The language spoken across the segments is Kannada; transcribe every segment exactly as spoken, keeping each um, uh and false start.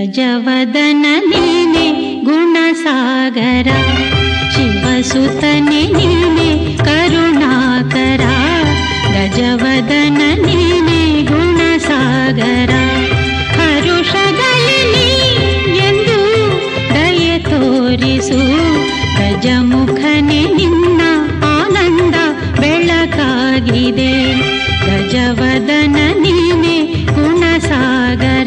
ಗಜವದನ ನೀನೆ ಗುಣಸಾಗರ, ಶಿವಸುತನೆ ನೀನೆ ಕರುಣಾಕರ. ಗಜವದನ ನೀನೆ ಗುಣಸಾಗರ, ಹರುಷದಲ್ಲಿ ನೀ ಎಂದು ದಯೆ ತೋರಿಸು. ಗಜಮುಖನೆ ನಿನ್ನ ಆನಂದ ಬೆಳಕಾಗಿದೆ. ಗಜವದನ ನೀನೆ ಗುಣಸಾಗರ.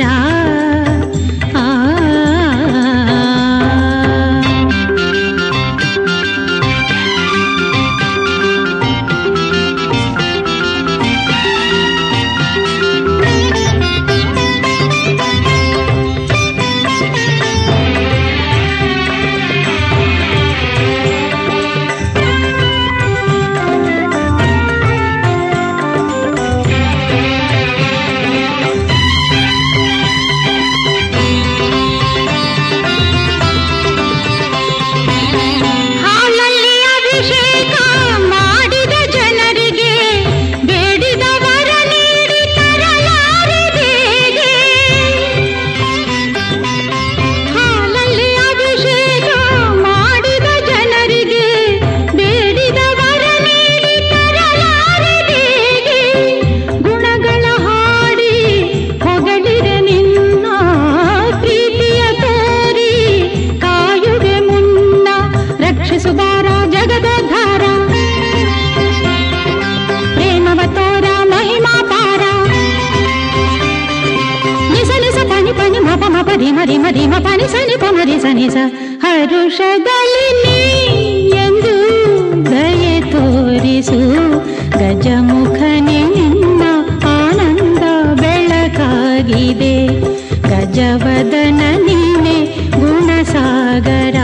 ಹರುಷದಲ್ಲಿ ನೀ ಎಂದು ದಯೆ ತೋರಿಸು. ಗಜಮುಖನೆ ನಿನ್ನ ಆನಂದ ಬೆಳಕಾಗಿದೆ. ಗಜವದನ ನೀನೆ ಗುಣಸಾಗರ.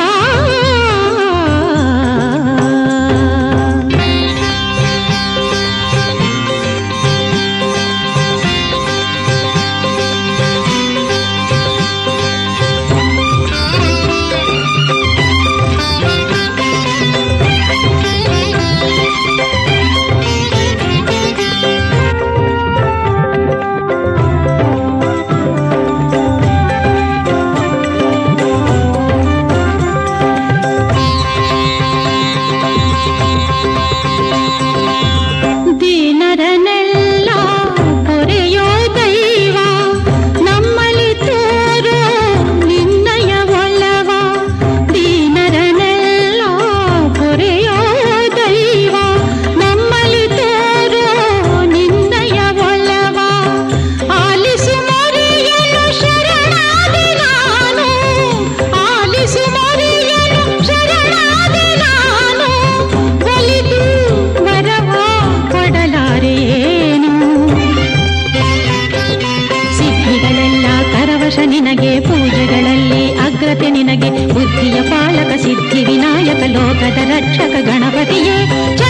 ನಿನಗೆ ಪೂಜೆಗಳಲ್ಲಿ ಅಗ್ರತೆ ನಿನಗೆ. ಬುದ್ಧಿಯ ಪಾಲಕ ಸಿದ್ಧಿ ವಿನಾಯಕ ಲೋಕದ ರಕ್ಷಕ ಗಣಪತಿಯೇ.